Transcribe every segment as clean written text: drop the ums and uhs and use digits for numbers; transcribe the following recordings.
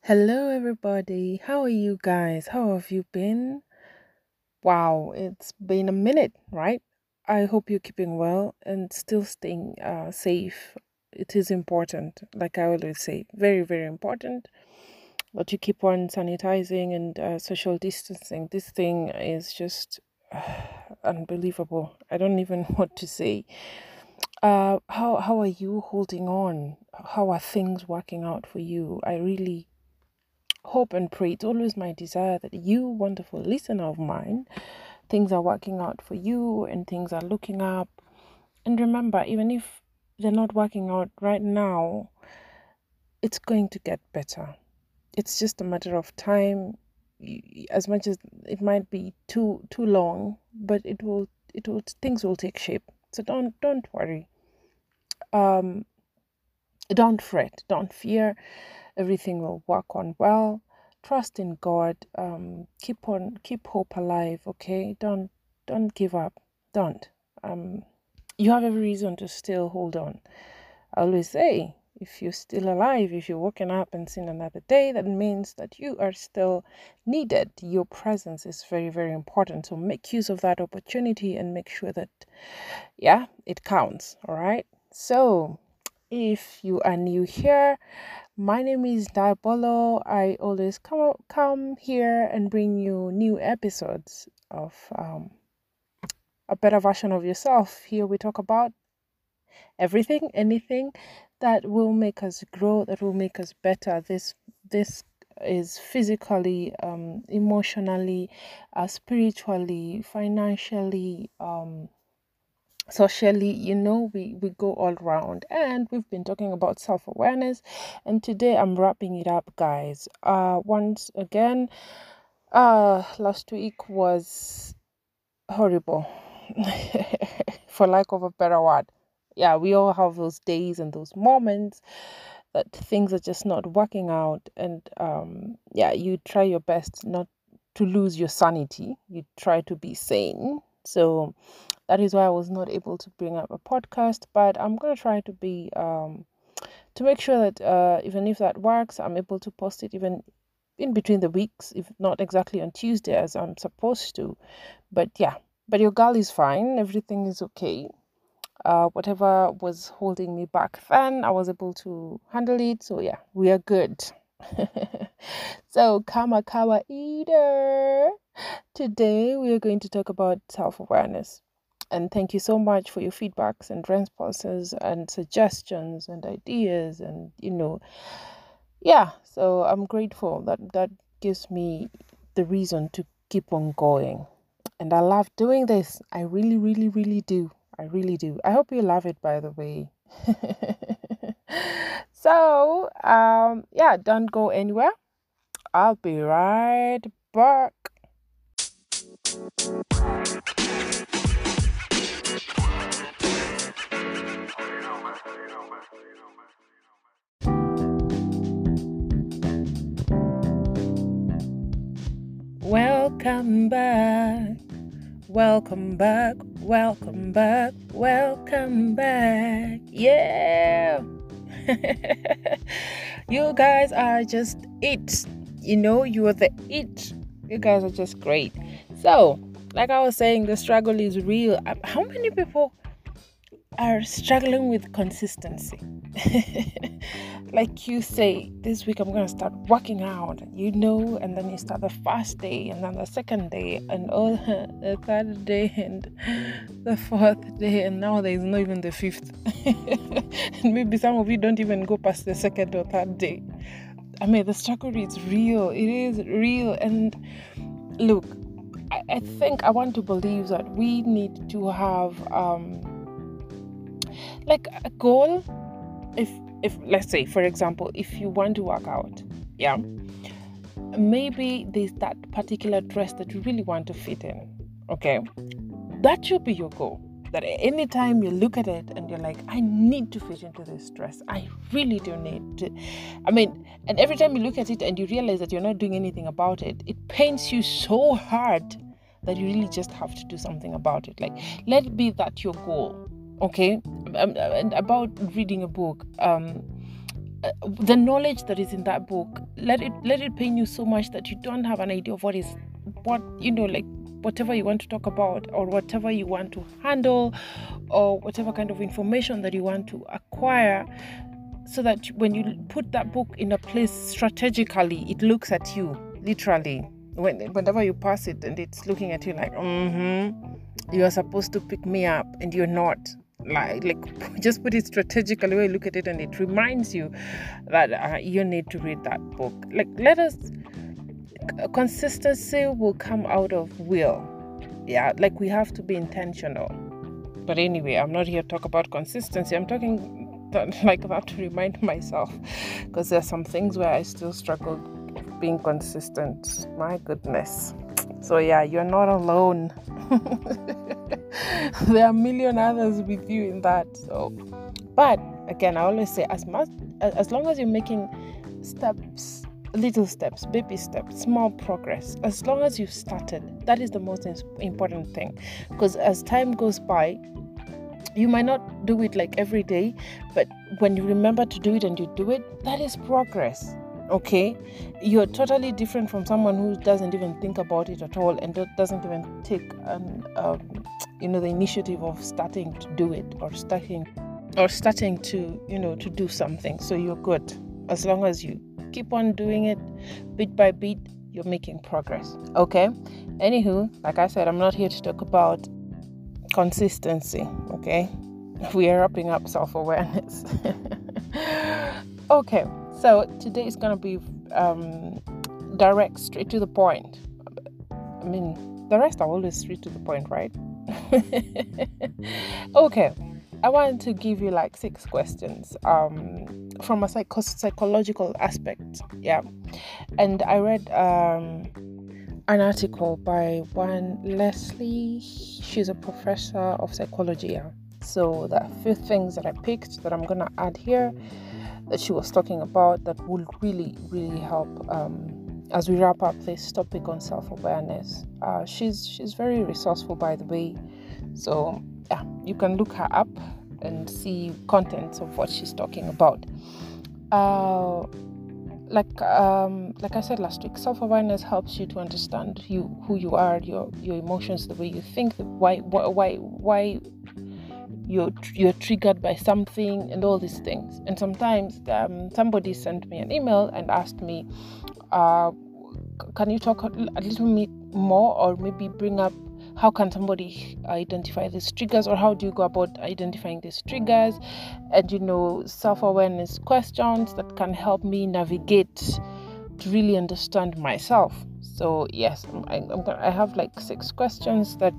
Hello, everybody. How are you guys? How have you been? Wow, it's been a minute, right? I hope you're keeping well and still staying safe. It is important, like I always say, very, very important that you keep on sanitizing and social distancing. This thing is just unbelievable. I don't even know what to say. How are you holding on? How are things working out for you? I really hope and pray. It's always my desire that you, wonderful listener of mine, things are working out for you and things are looking up. And remember, even if they're not working out right now, it's going to get better. It's just a matter of time. As much as it might be too long, but it will things will take shape. So don't worry. Um, don't fret. Don't fear. Everything will work on well. Trust in God. Keep hope alive. Okay, don't give up. Don't. You have every reason to still hold on. I always say, if you're still alive, if you're waking up and seeing another day, that means that you are still needed. Your presence is very, very important. So make use of that opportunity and make sure that, yeah, it counts. All right. So if you are new here, my name is Diabolo. I always come here and bring you new episodes of a better version of yourself. Here we talk about everything, anything that will make us grow, that will make us better. This is physically, emotionally, spiritually, financially, socially, we go all around, and we've been talking about self-awareness, and today I'm wrapping it up, guys. Once again, last week was horrible for lack of a better word. Yeah, we all have those days and those moments that things are just not working out, and yeah, you try your best not to lose your sanity. You try to be sane. So that is why I was not able to bring up a podcast, but I'm going to try to be to make sure that even if that works, I'm able to post it even in between the weeks, if not exactly on Tuesday as I'm supposed to. But yeah, but your girl is fine. Everything is okay. Whatever was holding me back then, I was able to handle it. So yeah, we are good. So, Kama Kawa Eater. Today we are going to talk about self-awareness. And thank you so much for your feedbacks and responses and suggestions and ideas, and yeah, so I'm grateful that gives me the reason to keep on going. And I love doing this. I really, really, really do. I really do. I hope you love it, by the way. So, yeah, don't go anywhere. I'll be right back. Welcome back. Welcome back. Welcome back. Welcome back. Yeah. You guys are just it. You are the it. You guys are just great. So, like I was saying, the struggle is real. How many people are struggling with consistency? Like you say, this week I'm going to start working out, and then you start the first day, and then the second day, and all the third day, and the fourth day, and now there is not even the fifth. And maybe some of you don't even go past the second or third day. I mean, the struggle is real. It is real. And look, I think I want to believe that we need to have like a goal. If let's say, for example, if you want to work out, yeah, maybe there's that particular dress that you really want to fit in. Okay, that should be your goal. That anytime you look at it and you're like, I need to fit into this dress, I really do need to. I mean, and every time you look at it and you realize that you're not doing anything about it, it pains you so hard that you really just have to do something about it. Like, let it be that your goal. Okay, and about reading a book, the knowledge that is in that book, let it pain you so much that you don't have an idea of what like whatever you want to talk about, or whatever you want to handle, or whatever kind of information that you want to acquire, so that when you put that book in a place strategically, it looks at you literally whenever you pass it, and it's looking at you like, you are supposed to pick me up, and you're not. Like just put it strategically where you look at it, and it reminds you that you need to read that book. Like, consistency will come out of will. Yeah, like we have to be intentional. But anyway, I'm not here to talk about consistency. I'm talking like that to remind myself, because there's some things where I still struggle being consistent. My goodness. So yeah, you're not alone. There are a million others with you in that. So, but again, I always say, as long as you're making steps, little steps, baby steps, small progress, as long as you've started, that is the most important thing. Because as time goes by, you might not do it like every day, but when you remember to do it and you do it, that is progress. Okay, you're totally different from someone who doesn't even think about it at all, and doesn't even take the initiative of starting to do it, or starting to to do something. So you're good as long as you keep on doing it bit by bit. You're making progress. Okay. Anywho, like I said, I'm not here to talk about consistency. Okay, we are wrapping up self-awareness. Okay. So today is going to be direct, straight to the point. I mean, the rest are always straight to the point, right? Okay. I want to give you like 6 questions from a psychological aspect. Yeah. And I read an article by one Leslie. She's a professor of psychology. Yeah. So there are a few things that I picked that I'm going to add here, that she was talking about, that will really, really help as we wrap up this topic on self-awareness. She's very resourceful, by the way. So yeah, you can look her up and see contents of what she's talking about. Like I said last week, self-awareness helps you to understand who you are, your emotions, the way you think, why you're triggered by something, and all these things. And sometimes somebody sent me an email and asked me, can you talk a little bit more, or maybe bring up how can somebody identify these triggers, or how do you go about identifying these triggers, and self-awareness questions that can help me navigate to really understand myself. So yes, I have like 6 questions that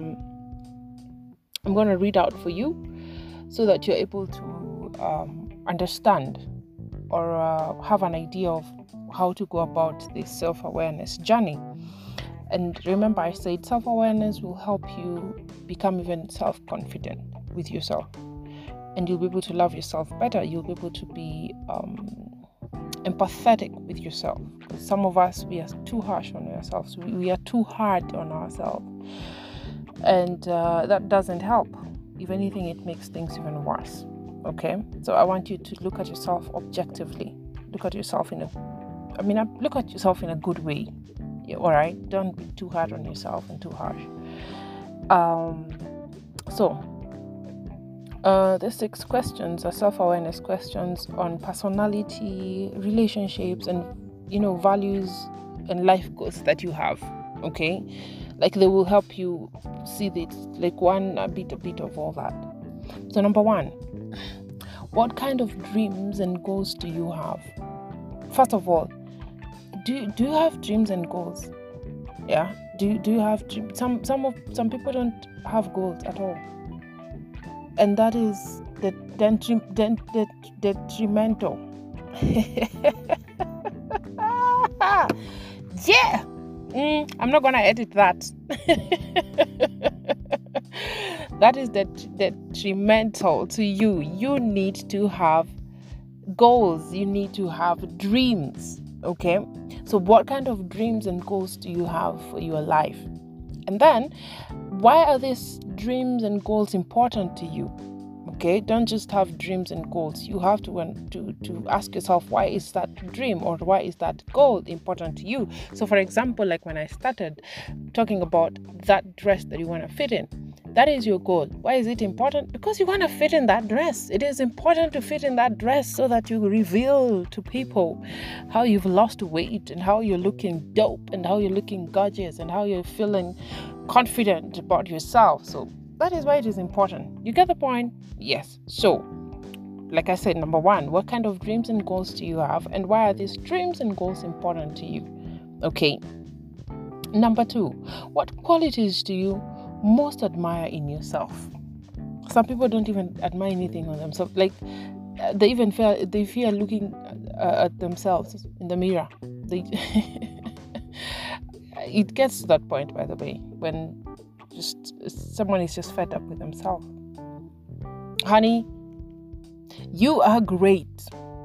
I'm going to read out for you, so that you're able to understand or have an idea of how to go about this self-awareness journey. And remember, I said self-awareness will help you become even self-confident with yourself, and you'll be able to love yourself better. You'll be able to be empathetic with yourself. Some of us, we are too harsh on ourselves. We are too hard on ourselves. And that doesn't help. If anything, it makes things even worse. Okay? So I want you to look at yourself objectively. Look at yourself look at yourself in a good way. Yeah, all right? Don't be too hard on yourself and too harsh. The 6 questions are self-awareness questions on personality, relationships, and values and life goals that you have. Okay, like they will help you see this, like a bit of all that. So number 1, what kind of dreams and goals do you have? First of all, do you have dreams and goals? Yeah, do you have dreams? Some people don't have goals at all, and that is detrimental. Yeah. I'm not gonna edit that. That is detrimental to you. You need to have goals. You need to have dreams. Okay. So what kind of dreams and goals do you have for your life? And then, why are these dreams and goals important to you? Okay, don't just have dreams and goals. You have to ask yourself, why is that dream or why is that goal important to you? So for example, like when I started talking about that dress that you want to fit in, that is your goal. Why is it important? Because you want to fit in that dress. It is important to fit in that dress so that you reveal to people how you've lost weight and how you're looking dope and how you're looking gorgeous and how you're feeling confident about yourself. So that is why it is important. You get the point? Yes. So, like I said, number one, what kind of dreams and goals do you have? And why are these dreams and goals important to you? Okay. Number two, what qualities do you most admire in yourself? Some people don't even admire anything on themselves. Like they fear looking at themselves in the mirror. It gets to that point, by the way, when someone is just fed up with themselves. Honey, you are great.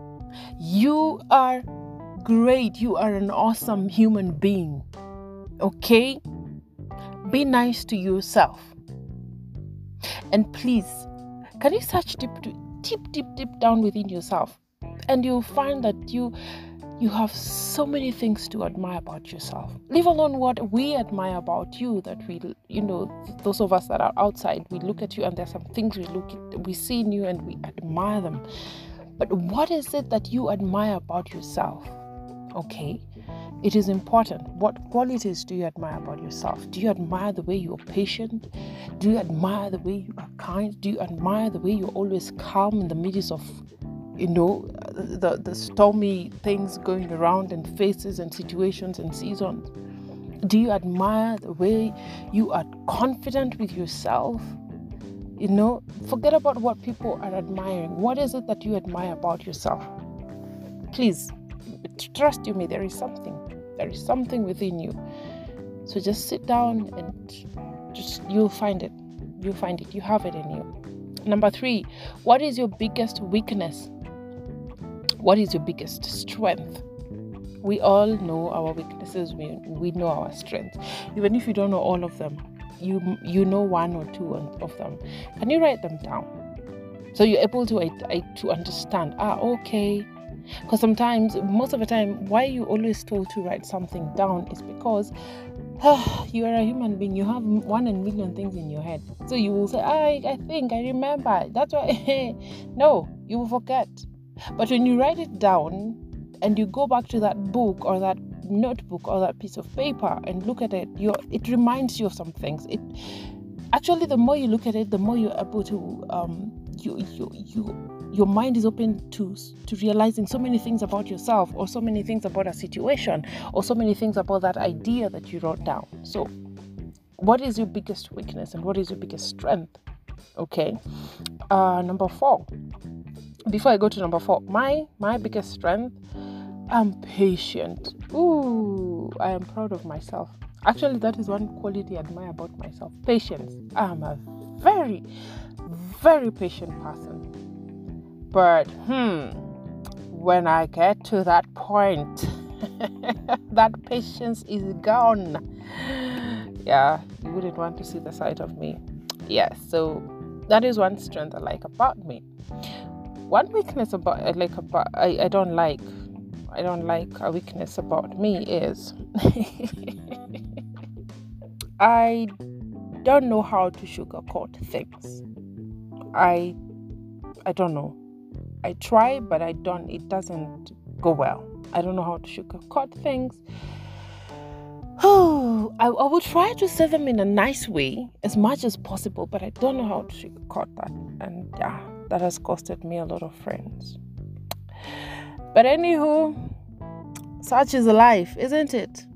You are great. You are an awesome human being. Okay? Be nice to yourself. And please, can you search deep down within yourself? And you'll find that you have so many things to admire about yourself. Leave alone what we admire about you, that those of us that are outside, we look at you and there's some things we see in you and we admire them. But what is it that you admire about yourself? Okay, it is important. What qualities do you admire about yourself? Do you admire the way you are patient? Do you admire the way you are kind? Do you admire the way you're always calm in the midst of the stormy things going around and phases and situations and seasons? Do you admire the way you are confident with yourself? Forget about what people are admiring. What is it that you admire about yourself? Please, trust you me, there is something within you. So just sit down and you'll find it. You have it in you. Number three, what is your biggest weakness? What is your biggest strength? We all know our weaknesses. We know our strengths. Even if you don't know all of them, you know one or two of them. Can you write them down? So you're able to understand. Okay. Because most of the time, why you always told to write something down is because you are a human being. You have 1 in a million things in your head. So you will say, I think, I remember. That's why. No, you will forget. But when you write it down and you go back to that book or that notebook or that piece of paper and look at it, it reminds you of some things. Actually, the more you look at it, the more you're able to your mind is open to realizing so many things about yourself, or so many things about a situation, or so many things about that idea that you wrote down. So what is your biggest weakness and what is your biggest strength? Okay. Number 4. Before I go to number 4, my biggest strength, I'm patient. Ooh, I am proud of myself. Actually, that is one quality I admire about myself. Patience. I'm a very, very patient person. But when I get to that point, that patience is gone. Yeah, you wouldn't want to see the side of me. Yes, so that is one strength I like about me. One weakness I don't like a weakness about me is I don't know how to sugarcoat things. I don't know. I try, but it doesn't go well. I don't know how to sugarcoat things. I will try to say them in a nice way as much as possible, but I don't know how to sugarcoat that. And yeah, that has costed me a lot of friends. But anywho, such is life, isn't it?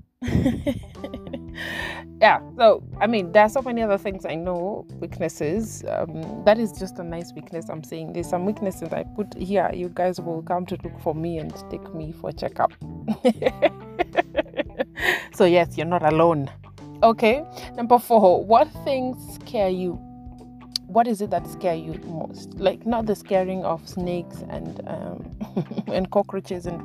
Yeah, so there are so many other things I know, weaknesses. That is just a nice weakness I'm saying. There's some weaknesses I put here. You guys will come to look for me and take me for a checkup. So yes, you're not alone. Okay, number 4, what things scare you? What is it that scares you most? Like, not the scaring of snakes and and cockroaches and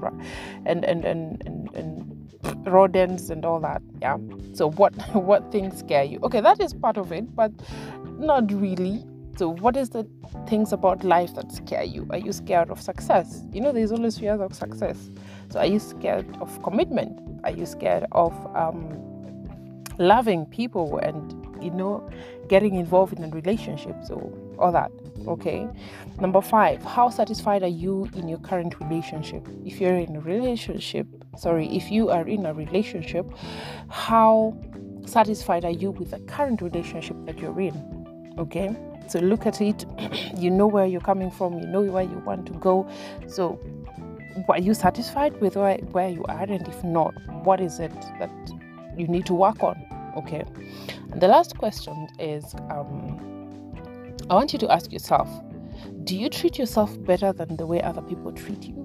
rodents and all that. Yeah. So what things scare you? Okay, that is part of it, but not really. So what is the things about life that scare you? Are you scared of success? There's always fears of success. So are you scared of commitment? Are you scared of loving people and getting involved in a relationship? So all that. Okay. Number 5, how satisfied are you in your current relationship? If you are in a relationship, how satisfied are you with the current relationship that you're in? Okay. So look at it. You know where you're coming from. You know where you want to go. So are you satisfied with where you are? And if not, what is it that you need to work on? Okay. And the last question is, I want you to ask yourself, do you treat yourself better than the way other people treat you?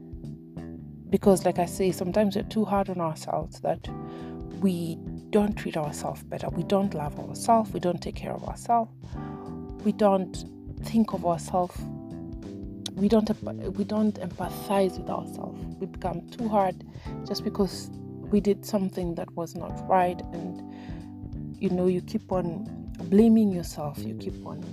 Because like I say, sometimes we're too hard on ourselves, that we don't treat ourselves better. We don't love ourselves. We don't take care of ourselves. We don't think of ourselves. We don't empathize with ourselves. We become too hard just because we did something that was not right, and you keep on blaming yourself. You keep on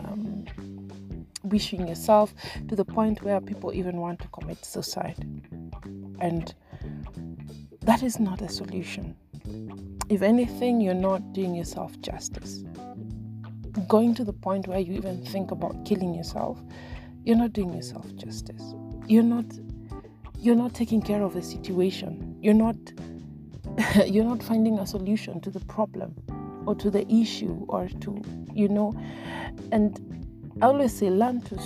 wishing yourself, to the point where people even want to commit suicide, and that is not a solution. If anything, you're not doing yourself justice. Going to the point where you even think about killing yourself, you're not doing yourself justice. You're not taking care of the situation. You're not finding a solution to the problem or to the issue, or to and I always say, learn to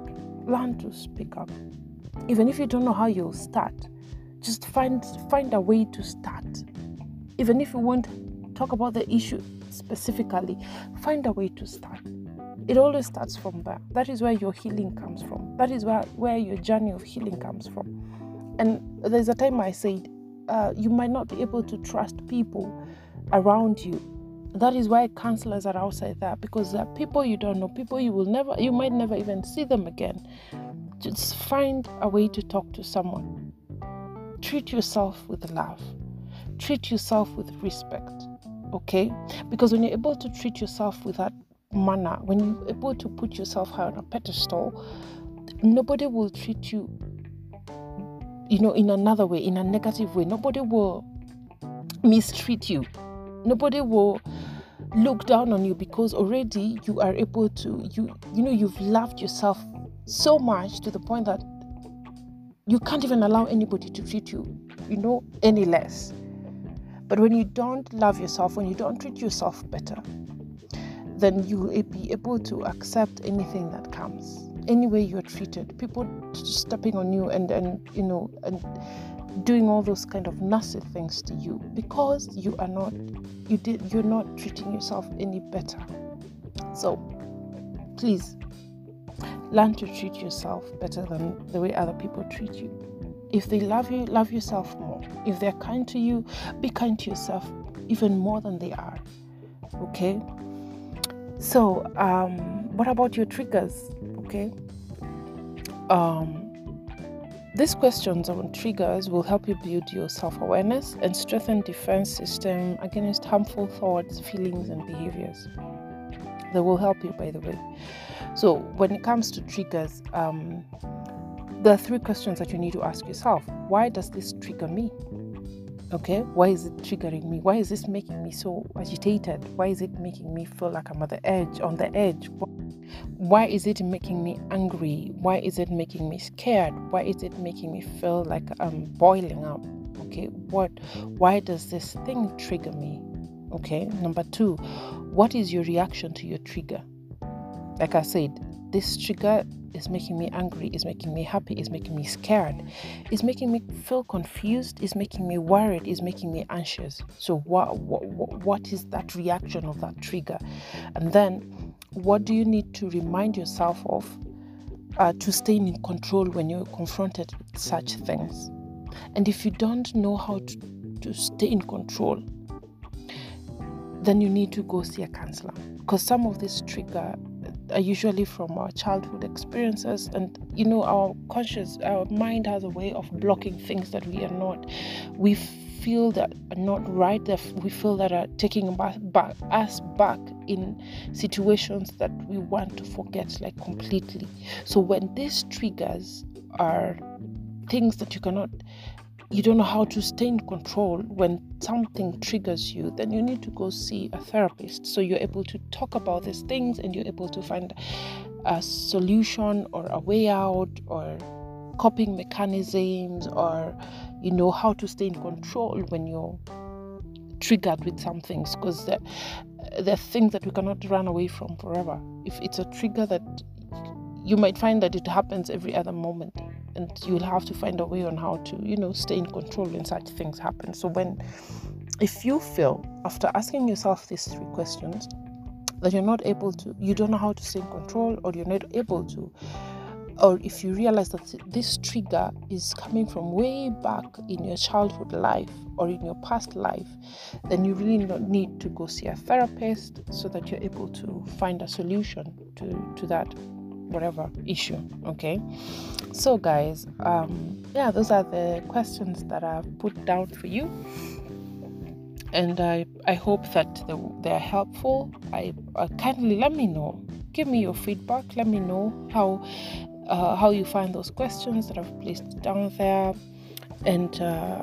speak up. Even if you don't know how you'll start, just find a way to start. Even if you won't talk about the issue specifically, find a way to start. It always starts from there. That is where your healing comes from. That is where your journey of healing comes from. And there's a time I said, you might not be able to trust people around you. That is why counselors are outside there, because there are people you don't know, people you might never even see them again. Just find a way to talk to someone. Treat yourself with love. Treat yourself with respect. Okay? Because when you're able to treat yourself with that manner, when you're able to put yourself high on a pedestal, nobody will treat you, in another way, in a negative way. Nobody will mistreat you. Nobody will look down on you, because already you are able to, you've loved yourself so much to the point that you can't even allow anybody to treat you, any less. But when you don't love yourself, when you don't treat yourself better, then you will be able to accept anything that comes. Any way you're treated, people stepping on you and doing all those kind of nasty things to you, because you're not treating yourself any better. So please learn to treat yourself better than the way other people treat you. If they love you, love yourself more. If they're kind to you, be kind to yourself even more than they are. Okay? So what about your triggers? Okay? These questions on triggers will help you build your self-awareness and strengthen defense system against harmful thoughts, feelings, and behaviors. They will help you, by the way. So when it comes to triggers, there are 3 questions that you need to ask yourself. Why does this trigger me? Okay, why is it triggering me? Why is this making me so agitated? Why is it making me feel like I'm on the edge? Why is it making me angry? Why is it making me scared? Why is it making me feel like I'm boiling up? Okay, why does this thing trigger me? Okay, number 2, what is your reaction to your trigger? Like I said, this trigger is making me angry, is making me happy, is making me scared, is making me feel confused, is making me worried, is making me anxious. So what is that reaction of that trigger? And then what do you need to remind yourself of to stay in control when you're confronted with such things? And if you don't know how to stay in control, then you need to go see a counselor, because some of this trigger are usually from our childhood experiences, and our mind has a way of blocking things that we feel that are not right, that we feel that are taking us back in situations that we want to forget, like, completely. So when these triggers are things that you don't know how to stay in control, when something triggers you, then you need to go see a therapist, so you're able to talk about these things and you're able to find a solution or a way out, or coping mechanisms, or how to stay in control when you're triggered with some things, because they're things that we cannot run away from forever. If it's a trigger that you might find that it happens every other moment, and you'll have to find a way on how to stay in control when such things happen. So if you feel, after asking yourself these 3 questions, that you don't know how to stay in control, or you're not able to, or if you realize that this trigger is coming from way back in your childhood life or in your past life, then you really need to go see a therapist, so that you're able to find a solution to that whatever issue. Okay, so guys, those are the questions that I've put down for you, and I hope that they're helpful. Kindly let me know, give me your feedback, let me know how you find those questions that I've placed down there, and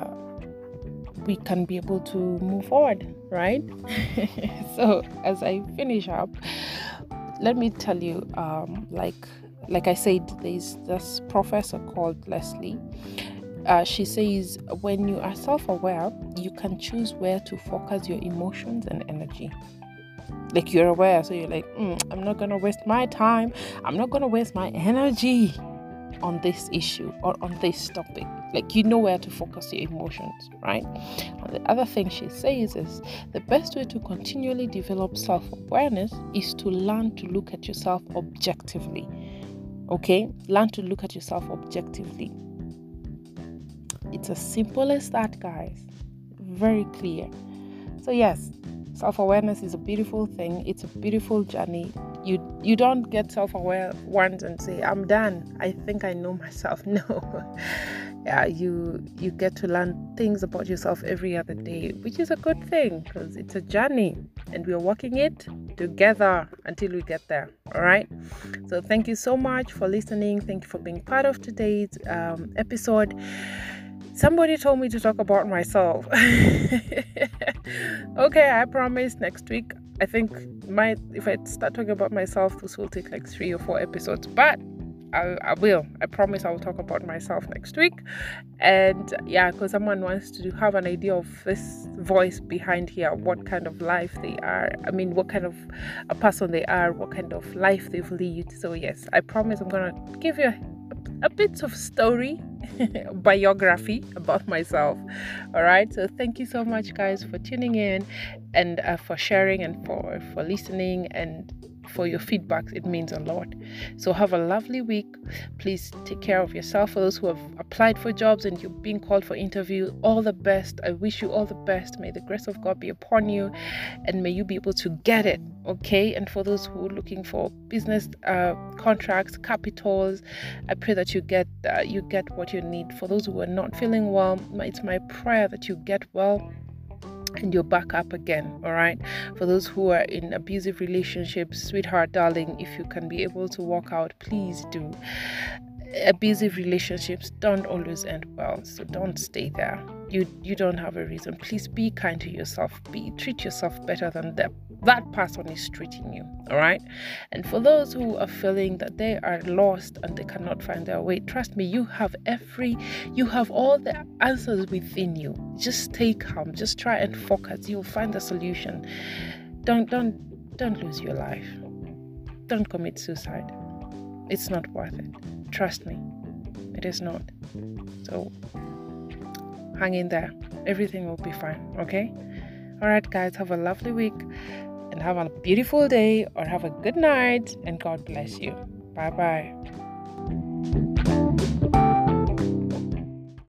we can be able to move forward, right? So as I finish up, let me tell you, like I said, there's this professor called Leslie. She says, when you are self-aware, you can choose where to focus your emotions and energy. Like, you're aware, so you're like, I'm not going to waste my time, I'm not going to waste my energy on this issue or on this topic. Like, you know where to focus your emotions, right? And the other thing she says is, the best way to continually develop self-awareness is to learn to look at yourself objectively. Okay? Learn to look at yourself objectively. It's as simple as that, guys. Very clear. So yes, self-awareness is a beautiful thing. It's a beautiful journey. You don't get self-aware once and say, I'm done, I think I know myself. No. Yeah, you get to learn things about yourself every other day, which is a good thing, because it's a journey and we're walking it together until we get there. All right. So thank you so much for listening. Thank you for being part of today's episode. Somebody told me to talk about myself. Okay, I promise next week. I think if I start talking about myself, this will take like 3 or 4 episodes. But I will. I promise I will talk about myself next week. And yeah, because someone wants to have an idea of this voice behind here, what kind of life they are. I mean, what kind of a person they are, what kind of life they've lived. So yes, I promise I'm going to give you a bit of story, biography about myself. All right, so thank you so much, guys, for tuning in, and for sharing, and for listening, and for your feedback. It means a lot. So have a lovely week. Please take care of yourself. For those who have applied for jobs and you're being called for interview, all the best. I wish you all the best. May the grace of God be upon you, and may you be able to get it. Okay. And for those who are looking for business contracts, capitals, I pray that you get what you need. For those who are not feeling well, it's my prayer that you get well and you're back up again. All right. For those who are in abusive relationships, sweetheart, darling, if you can be able to walk out, please do. Abusive relationships don't always end well, so don't stay there. You don't have a reason. Please be kind to yourself. Treat yourself better than that person is treating you. All right. And for those who are feeling that they are lost and they cannot find their way, trust me, you have all the answers within you. Just stay calm. Just try and focus. You'll find the solution. Don't lose your life. Don't commit suicide. It's not worth it. Trust me, it is not. So hang in there. Everything will be fine. Okay. All right, guys, have a lovely week, and have a beautiful day, or have a good night, and God bless you. Bye bye.